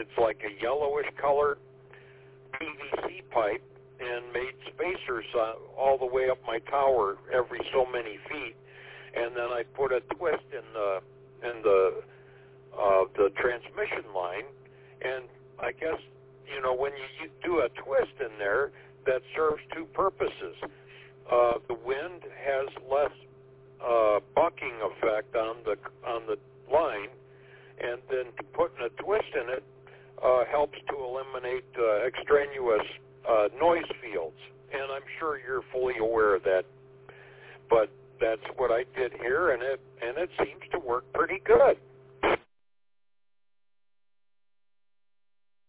It's like a yellowish color PVC pipe, and made spacers all the way up my tower every so many feet, and then I put a twist in the transmission line, and I guess when you do a twist in there, that serves two purposes. The wind has less bucking effect on the line, and then putting a twist in it helps to eliminate extraneous noise fields. And I'm sure you're fully aware